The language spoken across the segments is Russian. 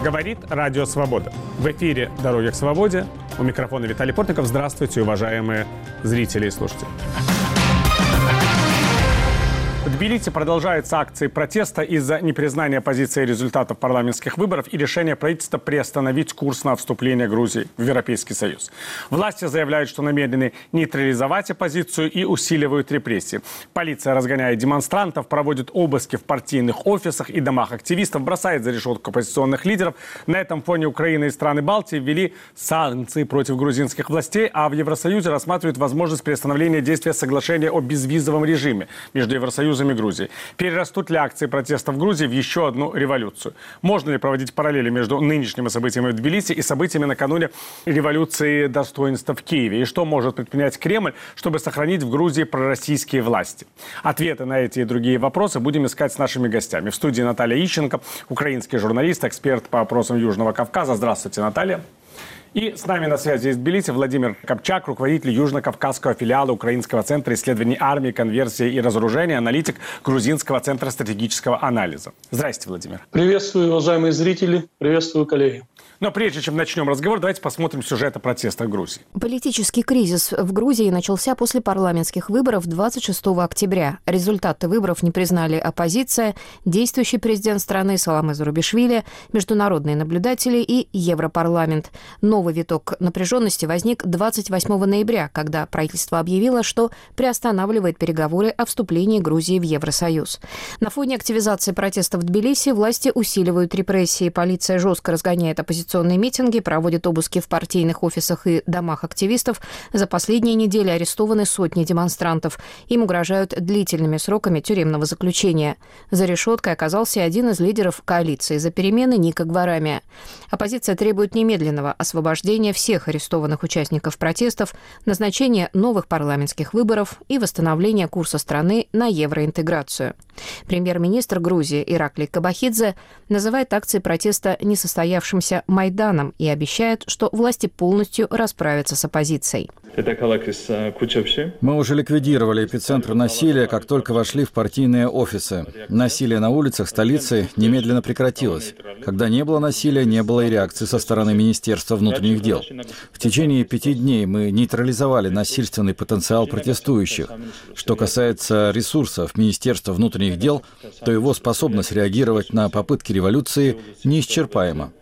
Говорит Радио Свобода. В эфире «Дороги к свободе». У микрофона Виталий Портников. Здравствуйте, уважаемые зрители и слушатели. В Тбилиси продолжаются акции протеста из-за непризнания оппозиции результатов парламентских выборов и решения правительства приостановить курс на вступление Грузии в Европейский Союз. Власти заявляют, что намерены нейтрализовать оппозицию и усиливают репрессии. Полиция разгоняет демонстрантов, проводит обыски в партийных офисах и домах активистов, бросает за решетку оппозиционных лидеров. На этом фоне Украина и страны Балтии ввели санкции против грузинских властей, а в Евросоюзе рассматривают возможность приостановления действия соглашения о безвизовом режиме между Евросоюзом и Грузии. Перерастут ли акции протеста в Грузии в еще одну революцию? Можно ли проводить параллели между нынешними событиями в Тбилиси и событиями накануне революции достоинства в Киеве? И что может предпринять Кремль, чтобы сохранить в Грузии пророссийские власти? Ответы на эти и другие вопросы будем искать с нашими гостями. В студии Наталья Ищенко, украинский журналист, эксперт по вопросам Южного Кавказа. Здравствуйте, Наталья. И с нами на связи из Тбилиси Владимир Копчак, руководитель Южно-Кавказского филиала Украинского центра исследований армии, конверсии и разоружения, аналитик Грузинского центра стратегического анализа. Здравствуйте, Владимир. Приветствую, уважаемые зрители. Приветствую, коллеги. Но прежде чем начнем разговор, давайте посмотрим сюжет о протестах в Грузии. Политический кризис в Грузии начался после парламентских выборов 26 октября. Результаты выборов не признали оппозиция, действующий президент страны Саламе Зурабишвили, международные наблюдатели и Европарламент. Новый виток напряженности возник 28 ноября, когда правительство объявило, что приостанавливает переговоры о вступлении Грузии в Евросоюз. На фоне активизации протестов в Тбилиси власти усиливают репрессии. Полиция жестко разгоняет оппозиционные митинги, проводит обыски в партийных офисах и домах активистов. За последние недели арестованы сотни демонстрантов. Им угрожают длительными сроками тюремного заключения. За решеткой оказался один из лидеров коалиции «За перемены» Ника Гварамия. Оппозиция требует немедленного освобождения всех арестованных участников протестов, назначения новых парламентских выборов и восстановления курса страны на евроинтеграцию. Премьер-министр Грузии Ираклий Кобахидзе называет акции протеста несостоявшимся Майданом и обещает, что власти полностью расправятся с оппозицией. Мы уже ликвидировали эпицентр насилия, как только вошли в партийные офисы. Насилие на улицах столицы немедленно прекратилось. Когда не было насилия, не было и реакции со стороны Министерства внутренних дел. В течение 5 дней мы нейтрализовали насильственный потенциал протестующих. Что касается ресурсов Министерства внутренних дел, то его способность реагировать на попытки революции неисчерпаема.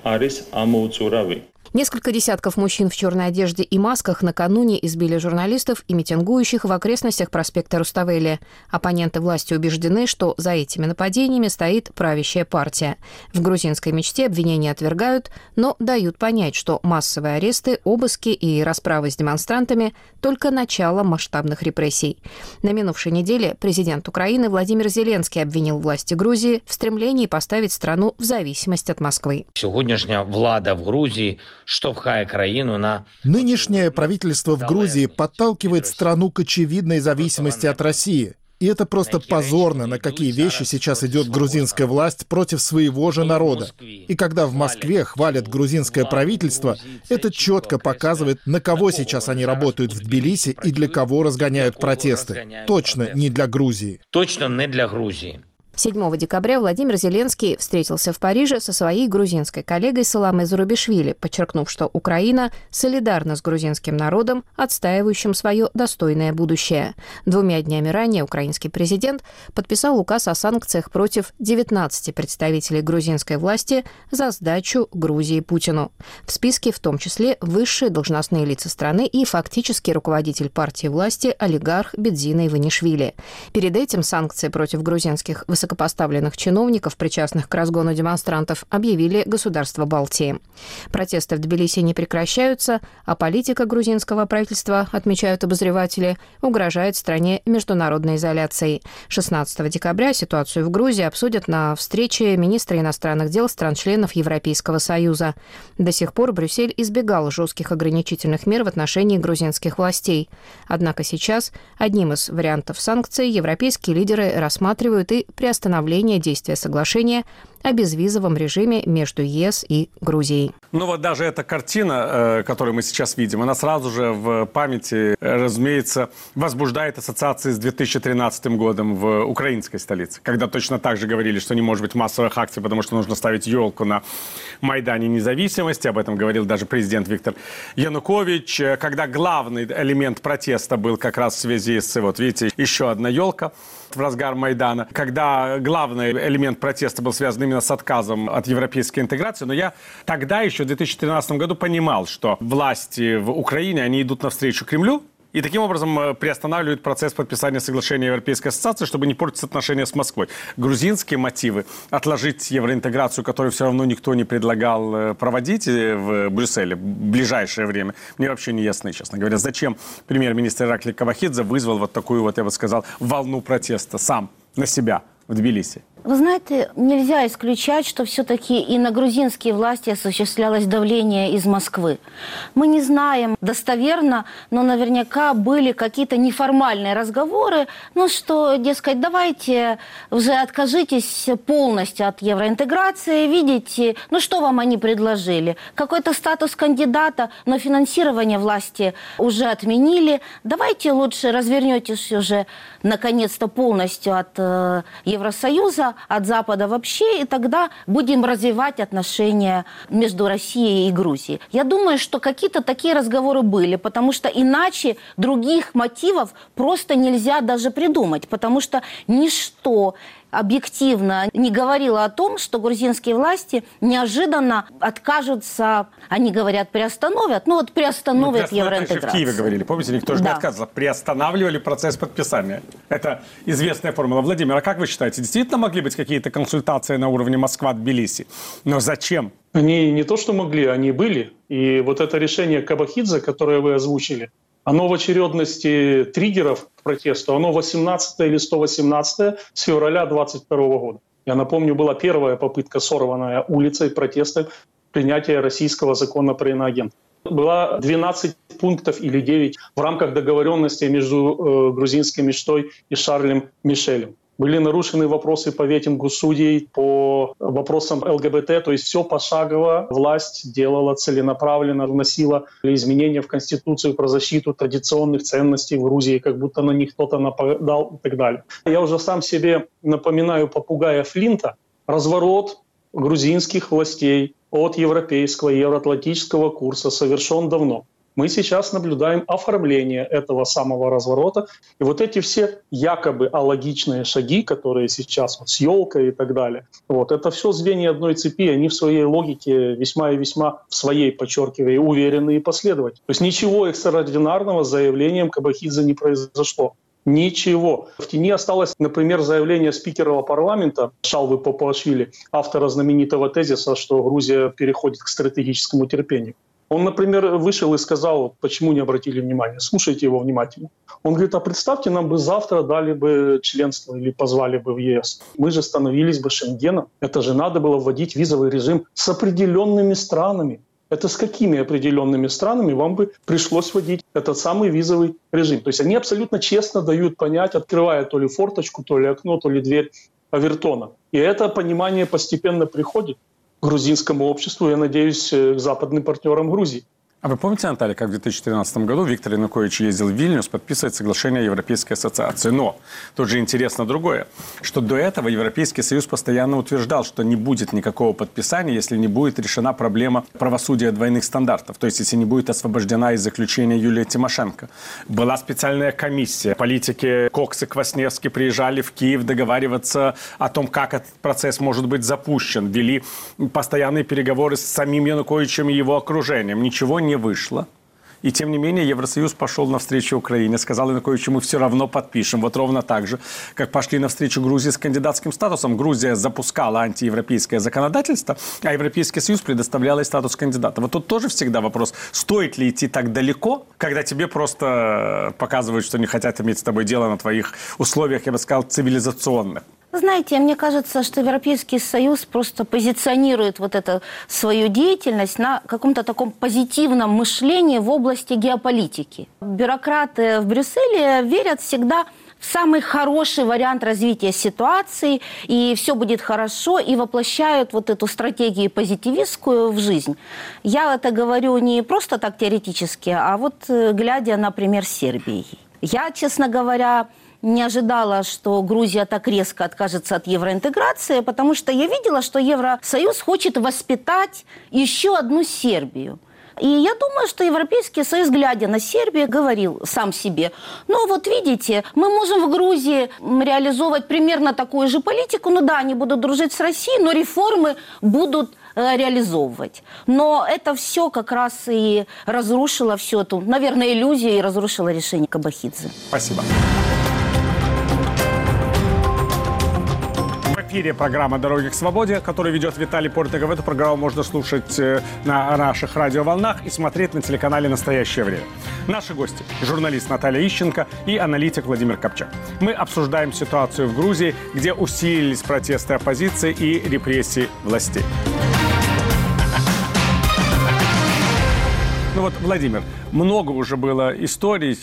Несколько десятков мужчин в черной одежде и масках накануне избили журналистов и митингующих в окрестностях проспекта Руставели. Оппоненты власти убеждены, что за этими нападениями стоит правящая партия. В грузинской мечте обвинения отвергают, но дают понять, что массовые аресты, обыски и расправы с демонстрантами – только начало масштабных репрессий. На минувшей неделе президент Украины Владимир Зеленский обвинил власти Грузии в стремлении поставить страну в зависимость от Москвы. Сьогоднішня влада в Грузии штовхає країну на... Нынешнее правительство в Грузии подталкивает страну к очевидной зависимости от России. И это просто позорно, на какие вещи сейчас идет грузинская власть против своего же народа. И когда в Москве хвалят грузинское правительство, это четко показывает, на кого сейчас они работают в Тбилиси и для кого разгоняют протесты. Точно не для Грузии. Точно не для Грузии. 7 декабря Владимир Зеленский встретился в Париже со своей грузинской коллегой Саламе Зурабишвили, подчеркнув, что Украина солидарна с грузинским народом, отстаивающим свое достойное будущее. 2 днями ранее украинский президент подписал указ о санкциях против 19 представителей грузинской власти за сдачу Грузии Путину. В списке в том числе высшие должностные лица страны и фактический руководитель партии власти олигарх Бедзина Иванишвили. Перед этим санкции против грузинских высокопоставленных чиновников, причастных к разгону демонстрантов, объявили государства Балтии. Протесты в Тбилиси не прекращаются, а политика грузинского правительства, отмечают обозреватели, угрожает стране международной изоляцией. 16 декабря ситуацию в Грузии обсудят на встрече министры иностранных дел стран-членов Европейского Союза. До сих пор Брюссель избегал жестких ограничительных мер в отношении грузинских властей. Однако сейчас одним из вариантов санкций европейские лидеры рассматривают и приостановление приостановления действия соглашения о безвизовом режиме между ЕС и Грузией. Ну вот даже эта картина, которую мы сейчас видим, она сразу же в памяти, разумеется, возбуждает ассоциации с 2013 годом в украинской столице, когда точно так же говорили, что не может быть массовых акций, потому что нужно ставить елку на Майдане Независимости. Об этом говорил даже президент Виктор Янукович. Когда главный элемент протеста был как раз в связи с, вот видите, еще одна елка в разгар Майдана, когда главный элемент протеста был связан именно с отказом от европейской интеграции. Но я тогда еще в 2013 году понимал, что власти в Украине, они идут навстречу Кремлю, и таким образом приостанавливают процесс подписания соглашения Европейской ассоциации, чтобы не портить отношения с Москвой. Грузинские мотивы отложить евроинтеграцию, которую все равно никто не предлагал проводить в Брюсселе в ближайшее время, мне вообще не ясны, честно говоря. Зачем премьер-министр Ираклий Кабахидзе вызвал вот такую вот, я бы сказал, волну протеста сам на себя в Тбилиси? Вы знаете, нельзя исключать, что все-таки и на грузинские власти осуществлялось давление из Москвы. Мы не знаем достоверно, но наверняка были какие-то неформальные разговоры, ну что, дескать, давайте уже откажитесь полностью от евроинтеграции, видите, ну что вам они предложили? Какой-то статус кандидата, но финансирование власти уже отменили. Давайте лучше развернетесь уже наконец-то полностью от Евросоюза, от Запада вообще, и тогда будем развивать отношения между Россией и Грузией. Я думаю, что какие-то такие разговоры были, потому что иначе других мотивов просто нельзя даже придумать, потому что ничто объективно не говорило о том, что грузинские власти неожиданно откажутся, они говорят, приостановят евроинтеграцию. В Киеве говорили, помните, никто же не отказывался, приостанавливали процесс подписания. Это известная формула. Владимир, а как вы считаете, действительно могли быть какие-то консультации на уровне Москва-Тбилиси? Но зачем? Они не то что могли, они были. И вот это решение Кабахидзе, которое вы озвучили, оно в очередности триггеров к протесту, оно 18 или 118 с февраля 2022 года. Я напомню, была первая попытка, сорванная улицей протеста, принятия российского закона про иноагентов. Было 12 пунктов или 9 в рамках договоренности между грузинской мечтой и Шарлем Мишелем. Были нарушены вопросы по ветингу судей, по вопросам ЛГБТ, то есть все пошагово власть делала целенаправленно, вносила изменения в Конституцию про защиту традиционных ценностей в Грузии, как будто на них кто-то нападал и так далее. Я уже сам себе напоминаю попугая Флинта. Разворот грузинских властей от европейского и евроатлантического курса совершен давно. Мы сейчас наблюдаем оформление этого самого разворота. И вот эти все якобы алогичные шаги, которые сейчас вот с елкой и так далее, вот, это все звенья одной цепи, они в своей логике весьма и весьма, в своей, подчеркиваю, уверенные и последовательные. То есть ничего экстраординарного с заявлением Кабахидзе не произошло. Ничего. В тени осталось, например, заявление спикера парламента Шалвы Папуашвили, автора знаменитого тезиса, что Грузия переходит к стратегическому терпению. Он, например, вышел и сказал, почему не обратили внимания. Слушайте его внимательно. Он говорит, а представьте, нам бы завтра дали бы членство или позвали бы в ЕС. Мы же становились бы Шенгеном. Это же надо было вводить визовый режим с определенными странами. Это с какими определенными странами вам бы пришлось вводить этот самый визовый режим? То есть они абсолютно честно дают понять, открывая то ли форточку, то ли окно, то ли дверь Авертона. И это понимание постепенно приходит к грузинскому обществу, я надеюсь, к западным партнерам Грузии. А вы помните, Наталья, как в 2013 году Виктор Янукович ездил в Вильнюс подписывать соглашение Европейской ассоциации? Но тут же интересно другое, что до этого Европейский Союз постоянно утверждал, что не будет никакого подписания, если не будет решена проблема правосудия двойных стандартов, то есть если не будет освобождена из заключения Юлия Тимошенко. Была специальная комиссия, политики Кокс и Квасневский приезжали в Киев договариваться о том, как этот процесс может быть запущен, вели постоянные переговоры с самим Януковичем и его окружением. Ничего не вышло. И тем не менее Евросоюз пошел навстречу Украине, сказал Януковичу, мы все равно подпишем. Вот ровно так же, как пошли навстречу Грузии с кандидатским статусом. Грузия запускала антиевропейское законодательство, а Европейский Союз предоставлял ей статус кандидата. Вот тут тоже всегда вопрос, стоит ли идти так далеко, когда тебе просто показывают, что не хотят иметь с тобой дело на твоих условиях, я бы сказал, цивилизационных. Знаете, мне кажется, что Европейский Союз просто позиционирует вот эту свою деятельность на каком-то таком позитивном мышлении в области геополитики. Бюрократы в Брюсселе верят всегда самый хороший вариант развития ситуации, и все будет хорошо, и воплощают вот эту стратегию позитивистскую в жизнь. Я это говорю не просто так теоретически, а вот глядя на пример Сербии. Я, честно говоря, не ожидала, что Грузия так резко откажется от евроинтеграции, потому что я видела, что Евросоюз хочет воспитать еще одну Сербию. И я думаю, что Европейский Союз, глядя на Сербию, говорил сам себе: ну вот видите, мы можем в Грузии реализовывать примерно такую же политику, ну да, они будут дружить с Россией, но реформы будут реализовывать. Но это все как раз и разрушило всю эту, наверное, иллюзию и разрушило решение Кабахидзе. Спасибо. В эфире программа «Дороги к свободе», которую ведет Виталий Портников. Эту программу можно слушать на наших радиоволнах и смотреть на телеканале «Настоящее время». Наши гости – журналист Наталья Ищенко и аналитик Владимир Копчак. Мы обсуждаем ситуацию в Грузии, где усилились протесты оппозиции и репрессии властей. Ну вот, Владимир, много уже было историй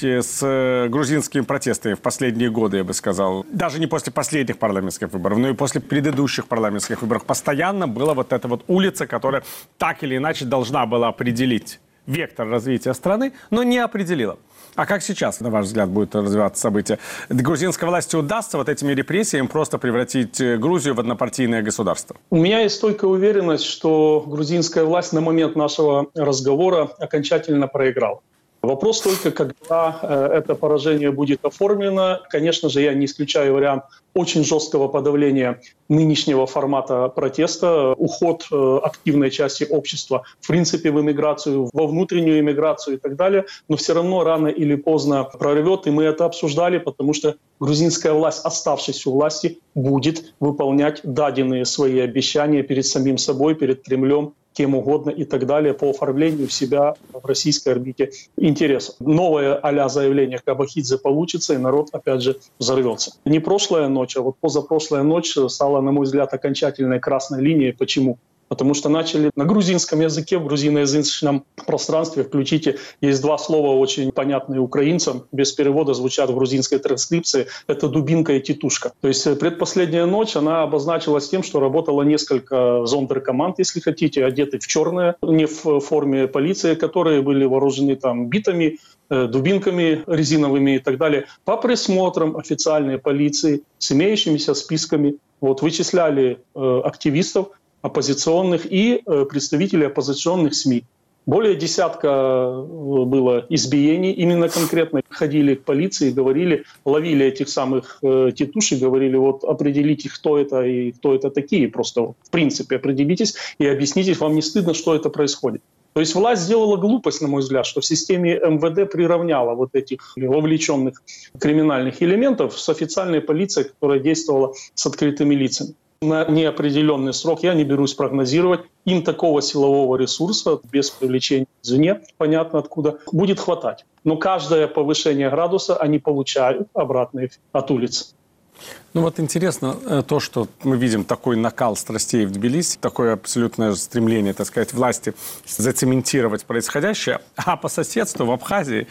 с грузинскими протестами в последние годы, я бы сказал. Даже не после последних парламентских выборов, но и после предыдущих парламентских выборов. Постоянно была вот эта вот улица, которая так или иначе должна была определить вектор развития страны, но не определила. А как сейчас, на ваш взгляд, будет развиваться событие? Грузинской власти удастся вот этими репрессиями просто превратить Грузию в однопартийное государство? У меня есть стойкая уверенность, что грузинская власть на момент нашего разговора окончательно проиграла. Вопрос только, когда это поражение будет оформлено. Конечно же, я не исключаю вариант очень жесткого подавления нынешнего формата протеста, уход активной части общества, в принципе, в эмиграцию, во внутреннюю эмиграцию и так далее. Но все равно рано или поздно прорвет, и мы это обсуждали, потому что грузинская власть, оставшись у власти, будет выполнять даденные свои обещания перед самим собой, перед Кремлем, кем угодно и так далее по оформлению себя в российской орбите интересов. Новое а-ля заявление Кабахидзе получится, и народ опять же взорвется. Не прошлая ночь, а вот позапрошлая ночь стала, на мой взгляд, окончательной красной линией. Почему? Потому что начали на грузинском языке, в грузиноязычном пространстве, включите, есть два слова очень понятные украинцам, без перевода звучат в грузинской транскрипции, это дубинка и титушка. То есть предпоследняя ночь, она обозначилась тем, что работало несколько зондеркоманд, если хотите, одеты в черное, не в форме полиции, которые были вооружены там битами, дубинками резиновыми и так далее, по присмотрам официальной полиции с имеющимися списками, вот, вычисляли активистов, оппозиционных и представителей оппозиционных СМИ. Более десятка было избиений, именно конкретно ходили к полиции, говорили, ловили этих самых тетушек, говорили, вот определите, кто это и кто это такие, просто в принципе определитесь и объясните, вам не стыдно, что это происходит. То есть власть сделала глупость, на мой взгляд, что в системе МВД приравняла вот этих вовлеченных криминальных элементов с официальной полицией, которая действовала с открытыми лицами. На неопределенный срок, я не берусь прогнозировать, им такого силового ресурса, без привлечения извне, понятно откуда, будет хватать. Но каждое повышение градуса они получают обратный эффект от улицы. Ну вот интересно то, что мы видим такой накал страстей в Тбилиси, такое абсолютное стремление, так сказать, власти зацементировать происходящее, а по соседству в Абхазии,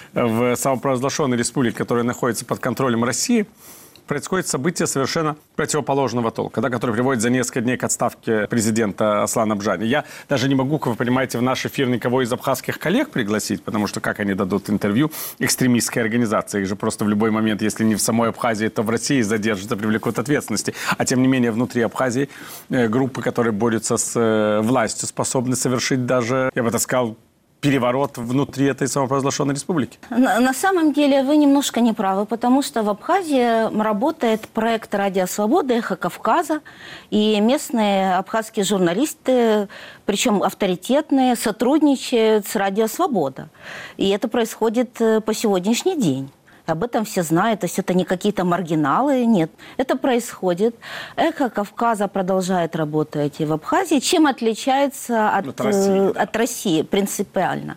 в самопровозглашенной республике, которая находится под контролем России, происходит событие совершенно противоположного толка, да, которое приводит за несколько дней к отставке президента Аслана Бжани. Я даже не могу, как вы понимаете, в наш эфир никого из абхазских коллег пригласить, потому что как они дадут интервью экстремистской организации? Их же просто в любой момент, если не в самой Абхазии, то в России задержат и привлекут ответственности. А тем не менее, внутри Абхазии группы, которые борются с властью, способны совершить даже, я бы так сказал, переворот внутри этой самопровозглашенной республики? На самом деле вы немножко не правы, потому что в Абхазии работает проект «Радио Свобода», «Эхо Кавказа», и местные абхазские журналисты, причем авторитетные, сотрудничают с «Радио Свобода». И это происходит по сегодняшний день. Об этом все знают, то есть это не какие-то маргиналы, нет. Это происходит. «Эхо Кавказа» продолжает работать и в Абхазии. Чем отличается от России принципиально?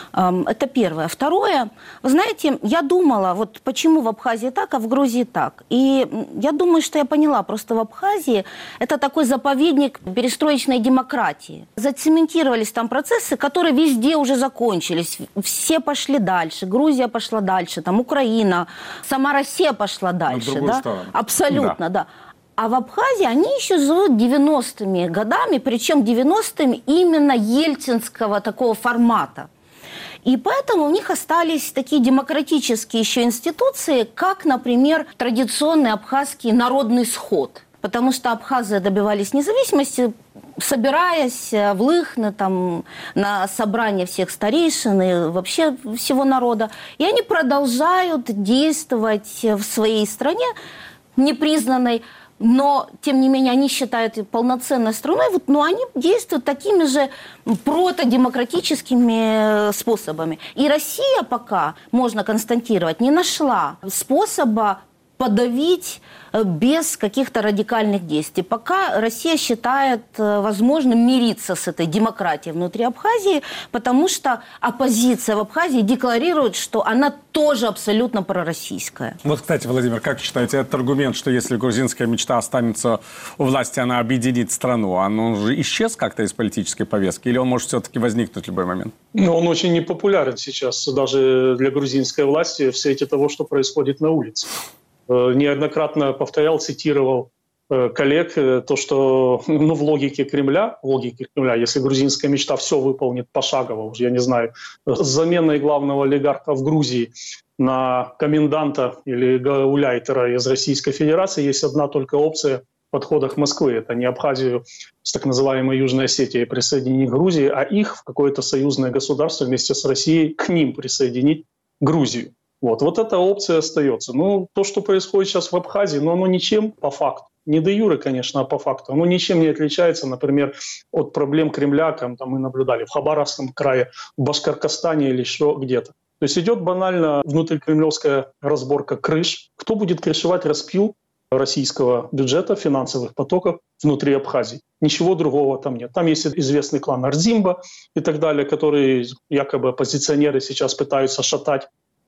Это первое. Второе, вы знаете, я думала, вот почему в Абхазии так, а в Грузии так. И я думаю, что я поняла, просто в Абхазии это такой заповедник перестроечной демократии. Зацементировались там процессы, которые везде уже закончились. Все пошли дальше, Грузия пошла дальше, там Украина Украина, сама Россия пошла дальше. Да? Абсолютно, да. А в Абхазии они еще живут 90-ми годами, причем 90-ми именно ельцинского такого формата. И поэтому у них остались такие демократические еще институции, как, например, традиционный абхазский народный сход. Потому что абхазы добивались независимости, собираясь в Лыхны, там, на собрание всех старейшин и вообще всего народа. И они продолжают действовать в своей стране, непризнанной, но, тем не менее, они считают ее полноценной страной, но они действуют такими же протодемократическими способами. И Россия пока, можно констатировать, не нашла способа подавить без каких-то радикальных действий. Пока Россия считает возможным мириться с этой демократией внутри Абхазии, потому что оппозиция в Абхазии декларирует, что она тоже абсолютно пророссийская. Вот, кстати, Владимир, как считаете, этот аргумент, что если грузинская мечта останется у власти, она объединит страну, он уже исчез как-то из политической повестки, или он может все-таки возникнуть в любой момент? Ну, он очень непопулярен сейчас даже для грузинской власти в свете того, что происходит на улице. Неоднократно повторял, цитировал коллег, то, что в логике Кремля, если грузинская мечта все выполнит пошагово, уже я не знаю, с заменой главного олигарха в Грузии на коменданта или гауляйтера из Российской Федерации есть одна только опция подхода к Москве. Это не Абхазию с так называемой Южной Осетией присоединить к Грузии, а их в какое-то союзное государство вместе с Россией к ним присоединить Грузию. Вот эта опция остается. То, что происходит сейчас в Абхазии, оно ничем по факту, не де юре, конечно, а по факту, оно ничем не отличается, например, от проблем Кремля, там мы наблюдали в Хабаровском крае, в Башкортостане или еще где-то. То есть идет банально внутрикремлевская разборка крыш. Кто будет крышевать распил российского бюджета, финансовых потоков внутри Абхазии? Ничего другого там нет. Там есть известный клан Ардзимба и так далее, которые якобы оппозиционеры сейчас пытаются шатать.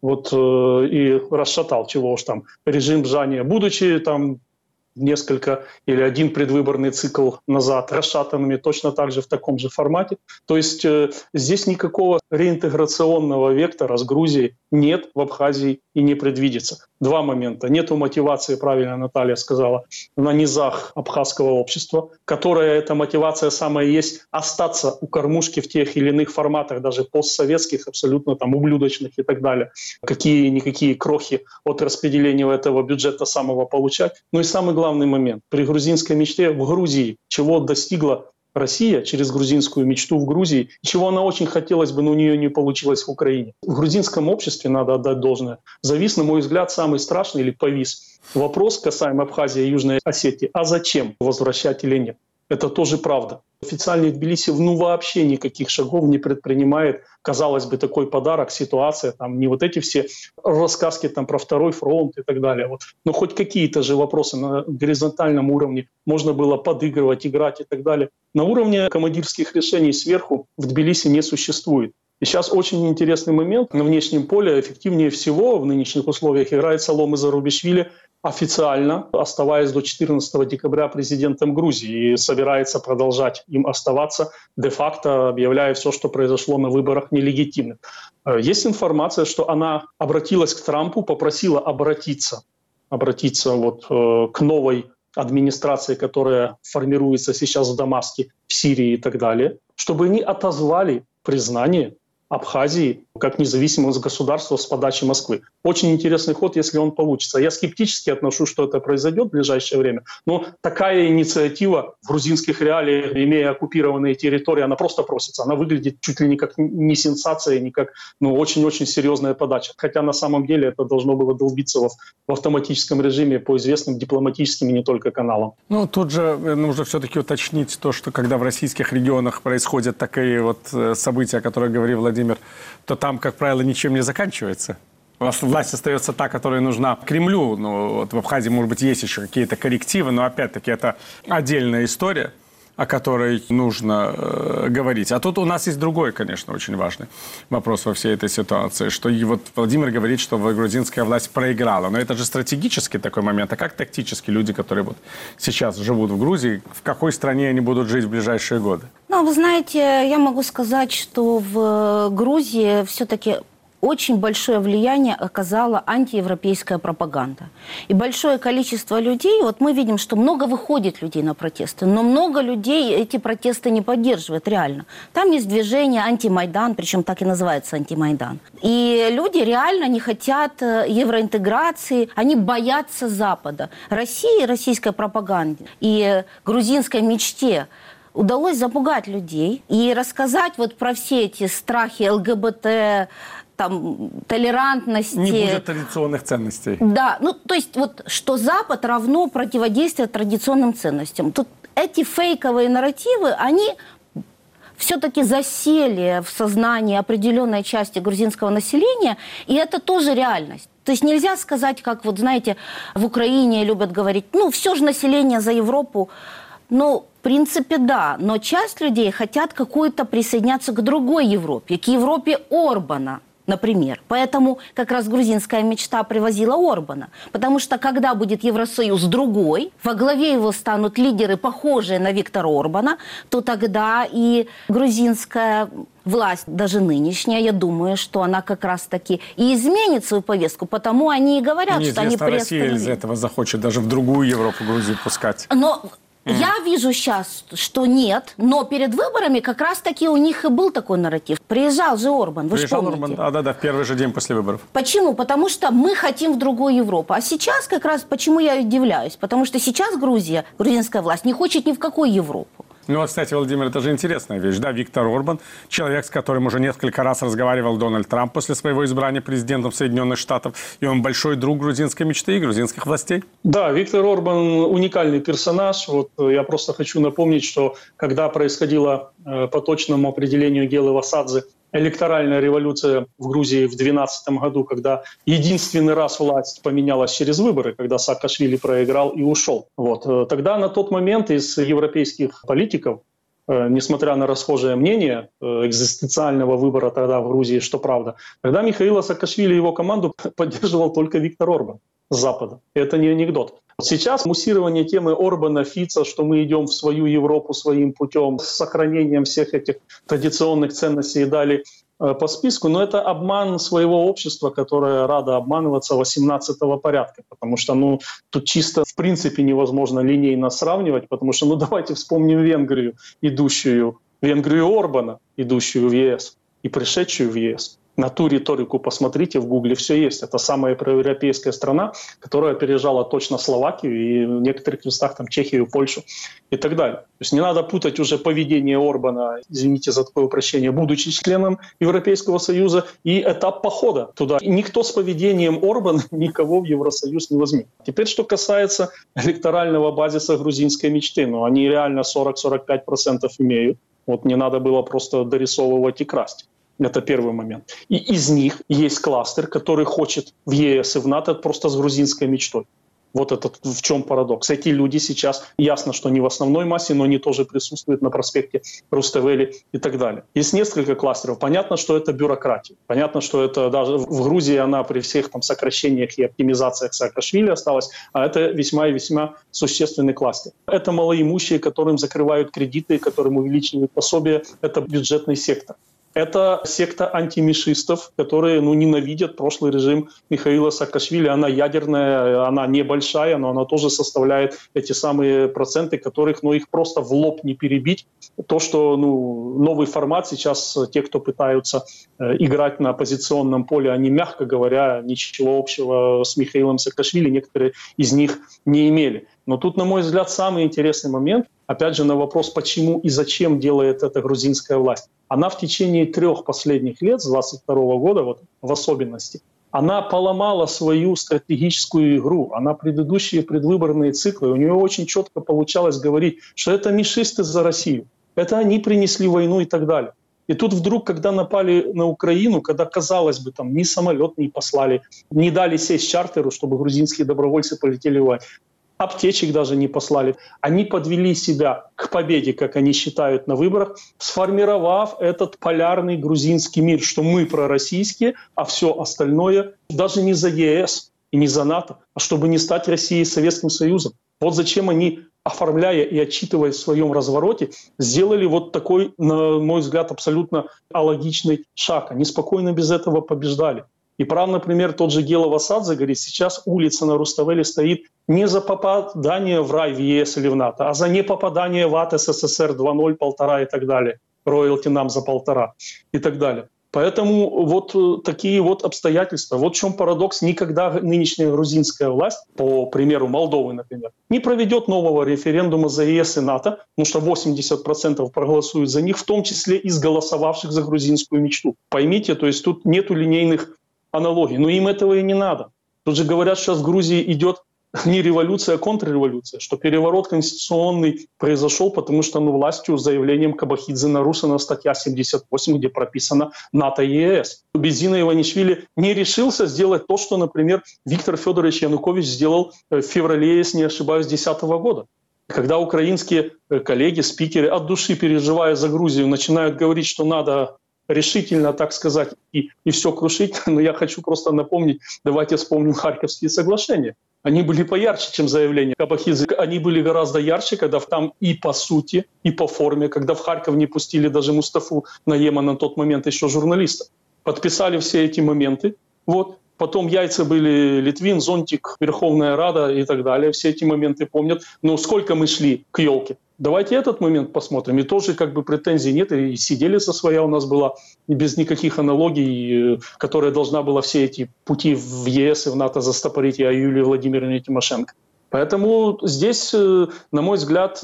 И расшатал, чего уж там, режим Бжания, будучи там несколько или один предвыборный цикл назад расшатанными точно так же в таком же формате. То есть здесь никакого реинтеграционного вектора с Грузией нет в Абхазии и не предвидится. Два момента. Нету мотивации, правильно Наталья сказала, на низах абхазского общества, которая эта мотивация самая есть остаться у кормушки в тех или иных форматах, даже постсоветских, абсолютно там ублюдочных и так далее. Какие-никакие крохи от распределения этого бюджета самого получать. Ну и самый главный момент. При грузинской мечте в Грузии, чего достигла Россия через грузинскую мечту в Грузии, чего она очень хотелось бы, но у нее не получилось в Украине. В грузинском обществе, надо отдать должное, завис, на мой взгляд, самый страшный или повис вопрос касаемо Абхазии и Южной Осетии. А зачем возвращать или нет? Это тоже правда. Официальный Тбилиси вообще никаких шагов не предпринимает. Казалось бы, такой подарок, ситуация, там не эти все рассказки там про второй фронт и так далее. Но хоть какие-то же вопросы на горизонтальном уровне можно было подыгрывать, играть и так далее. На уровне командирских решений сверху в Тбилиси не существует. И сейчас очень интересный момент. На внешнем поле эффективнее всего в нынешних условиях играет Саломе Зарубишвили, официально оставаясь до 14 декабря президентом Грузии и собирается продолжать им оставаться, де-факто объявляя все, что произошло на выборах, нелегитимным. Есть информация, что она обратилась к Трампу, попросила обратиться к новой администрации, которая формируется сейчас в Дамаске, в Сирии и так далее, чтобы они отозвали признание Абхазии как независимого государства с подачи Москвы. Очень интересный ход, если он получится. Я скептически отношусь, что это произойдет в ближайшее время, но такая инициатива в грузинских реалиях, имея оккупированные территории, она просто просится. Она выглядит чуть ли не как не сенсация, не как очень-очень серьезная подача. Хотя на самом деле это должно было долбиться в автоматическом режиме по известным дипломатическим и не только каналам. Тут же нужно все-таки уточнить то, что когда в российских регионах происходят такие события, о которых говорил Владимир, то там, как правило, ничем не заканчивается. Власть остается та, которая нужна Кремлю. В Абхазии, может быть, есть еще какие-то коррективы, но, опять-таки, это отдельная история, о которой нужно говорить. А тут у нас есть другой, конечно, очень важный вопрос во всей этой ситуации, что Владимир говорит, что грузинская власть проиграла. Но это же стратегический такой момент. А как тактически люди, которые сейчас живут в Грузии, в какой стране они будут жить в ближайшие годы? Вы знаете, я могу сказать, что в Грузии все-таки очень большое влияние оказала антиевропейская пропаганда. И большое количество людей, вот мы видим, что много выходит людей на протесты, но много людей эти протесты не поддерживают реально. Там есть движение антимайдан, причем так и называется антимайдан. И люди реально не хотят евроинтеграции, они боятся Запада. России, российской пропаганде и грузинской мечте удалось запугать людей и рассказать вот про все эти страхи ЛГБТ, там, толерантности. Не будет традиционных ценностей. Да, ну то есть вот что Запад равно противодействие традиционным ценностям. Тут эти фейковые нарративы, они все-таки засели в сознании определенной части грузинского населения, и это тоже реальность. То есть нельзя сказать, как вот, знаете, в Украине любят говорить, ну, все же население за Европу. Ну, в принципе, да, но часть людей хотят какую-то присоединяться к другой Европе, к Европе Орбана, например. Поэтому как раз грузинская мечта привозила Орбана. Потому что когда будет Евросоюз другой, во главе его станут лидеры, похожие на Виктора Орбана, то тогда и грузинская власть, даже нынешняя, я думаю, что она как раз-таки и изменит свою повестку. Потому они и говорят, что они приостановили. Россия из этого захочет даже в другую Европу Грузию пускать. Но я вижу сейчас, что нет, но перед выборами как раз-таки у них и был такой нарратив. Приезжал же Орбан, вы же помните. Орбан, да, в первый же день после выборов. Почему? Потому что мы хотим в другую Европу. А сейчас как раз, почему я удивляюсь? Потому что сейчас Грузия, грузинская власть, не хочет ни в какую Европу. Ну вот, кстати, Владимир, это же интересная вещь, да, Виктор Орбан, человек, с которым уже несколько раз разговаривал Дональд Трамп после своего избрания президентом Соединенных Штатов, и он большой друг грузинской мечты и грузинских властей. Да, Виктор Орбан уникальный персонаж. Вот я просто хочу напомнить, что когда происходила по точному определению Гелы Васадзе электоральная революция в Грузии в 2012 году, когда единственный раз власть поменялась через выборы, когда Саакашвили проиграл и ушел. Вот. Тогда на тот момент из европейских политиков, несмотря на расхожее мнение экзистенциального выбора тогда в Грузии, что правда, тогда Михаила Саакашвили и его команду поддерживал только Виктор Орбан с Запада. Это не анекдот. Сейчас муссирование темы Орбана, Фица, что мы идем в свою Европу своим путем, с сохранением всех этих традиционных ценностей и далее по списку, но это обман своего общества, которое радо обманываться 18-го порядка, потому что тут чисто в принципе невозможно линейно сравнивать, потому что давайте вспомним Венгрию, Венгрию Орбана, идущую в ЕС и пришедшую в ЕС. На ту риторику посмотрите, в Гугле все есть. Это самая проевропейская страна, которая опережала точно Словакию и в некоторых местах там Чехию, Польшу и так далее. То есть не надо путать уже поведение Орбана, извините за такое упрощение, будучи членом Европейского Союза, и этап похода туда. И никто с поведением Орбана никого в Евросоюз не возьмет. Теперь, что касается электорального базиса грузинской мечты. Они реально 40-45% имеют. Вот не надо было просто дорисовывать и красть. Это первый момент. И из них есть кластер, который хочет в ЕС и в НАТО просто с грузинской мечтой. Вот это в чем парадокс. Эти люди сейчас, ясно, что не в основной массе, но они тоже присутствуют на проспекте Руставели и так далее. Есть несколько кластеров. Понятно, что это бюрократия. Понятно, что это даже в Грузии она при всех там сокращениях и оптимизациях Саакашвили осталась, а это весьма и весьма существенный кластер. Это малоимущие, которым закрывают кредиты, которым увеличивают пособия. Это бюджетный сектор. Это секта антимишистов, которые ненавидят прошлый режим Михаила Саакашвили. Она ядерная, она небольшая, но она тоже составляет эти самые проценты, которых их просто в лоб не перебить. То, что новый формат сейчас, те, кто пытаются играть на оппозиционном поле, они, мягко говоря, ничего общего с Михаилом Саакашвили, некоторые из них не имели. Но тут, на мой взгляд, самый интересный момент, опять же, на вопрос, почему и зачем делает это грузинская власть. Она в течение 3 последних лет, с 22 года в особенности, она поломала свою стратегическую игру. Она предыдущие предвыборные циклы, у нее очень четко получалось говорить, что это мишисты за Россию, это они принесли войну и так далее. И тут вдруг, когда напали на Украину, когда, казалось бы, там ни самолет не послали, не дали сесть чартеру, чтобы грузинские добровольцы полетели воевать, аптечек даже не послали. Они подвели себя к победе, как они считают, на выборах, сформировав этот полярный грузинский мир, что мы пророссийские, а все остальное даже не за ЕС и не за НАТО, а чтобы не стать Россией Советским Союзом. Вот зачем они оформляя и отчитываясь в своем развороте, сделали вот такой, на мой взгляд, абсолютно алогичный шаг. Они спокойно без этого побеждали. И прав, например, тот же Гела Васадзе говорит, сейчас улица на Руставели стоит не за попадание в рай в ЕС или в НАТО, а за непопадание в ад СССР 2.0, 1,5 и так далее. Роялти нам за 1,5 и так далее. Поэтому вот такие вот обстоятельства. Вот в чем парадокс. Никогда нынешняя грузинская власть, по примеру Молдовы, например, не проведет нового референдума за ЕС и НАТО, потому что 80% проголосуют за них, в том числе из голосовавших за грузинскую мечту. Поймите, то есть тут нету линейных аналогий. Но им этого и не надо. Тут же говорят, сейчас в Грузии идет не революция, а контрреволюция, что переворот конституционный произошел, потому что властью, заявлением Кабахидзе нарушена статья 78, где прописано НАТО и ЕС. Бензина Иванишвили не решился сделать то, что, например, Виктор Федорович Янукович сделал в феврале, если не ошибаюсь, 2010 года. Когда украинские коллеги, спикеры, от души переживая за Грузию, начинают говорить, что надо решительно, так сказать, и все крушить, но я хочу просто напомнить, давайте вспомним Харьковские соглашения. Они были поярче, чем заявление Кабахидзе. Они были гораздо ярче, когда там и по сути, и по форме, когда в Харьков не пустили даже Мустафу Наема, на тот момент еще журналиста. Подписали все эти моменты. Вот. Потом яйца были Литвин, Зонтик, Верховная Рада и так далее. Все эти моменты помнят. Но сколько мы шли к елке? Давайте этот момент посмотрим. И тоже как бы претензий нет. И сиделица своя у нас была, без никаких аналогий, которая должна была все эти пути в ЕС и в НАТО застопорить, и о Юлии Владимировне Тимошенко. Поэтому здесь, на мой взгляд,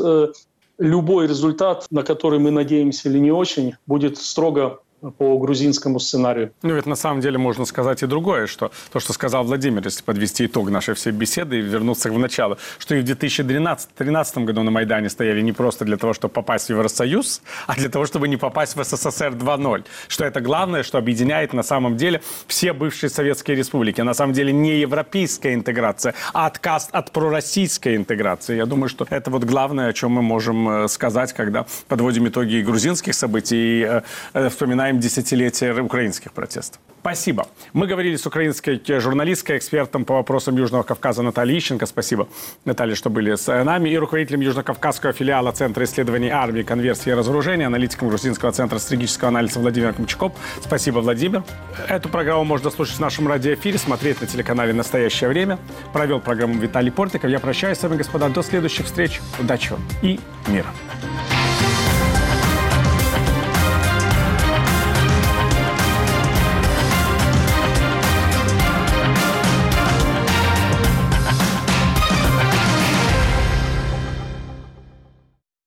любой результат, на который мы надеемся или не очень, будет строго по грузинскому сценарию. Ну, ведь на самом деле можно сказать и другое, что то, что сказал Владимир, если подвести итог нашей всей беседы и вернуться в начало, что и в 2013 году на Майдане стояли не просто для того, чтобы попасть в Евросоюз, а для того, чтобы не попасть в СССР 2.0. Что это главное, что объединяет на самом деле все бывшие советские республики. На самом деле не европейская интеграция, а отказ от пророссийской интеграции. Я думаю, что это вот главное, о чем мы можем сказать, когда подводим итоги грузинских событий и вспоминаем десятилетия украинских протестов. Спасибо. Мы говорили с украинской журналисткой, экспертом по вопросам Южного Кавказа Натальей Ищенко. Спасибо, Наталья, что были с нами. И руководителем Южно-Кавказского филиала Центра исследований армии, конверсии и разоружения, аналитиком Грузинского центра стратегического анализа Владимир Камчаков. Спасибо, Владимир. Эту программу можно слушать в нашем радиоэфире, смотреть на телеканале «Настоящее время». Провел программу Виталий Портников. Я прощаюсь с вами, господа. До следующих встреч. Удачи вам и мира.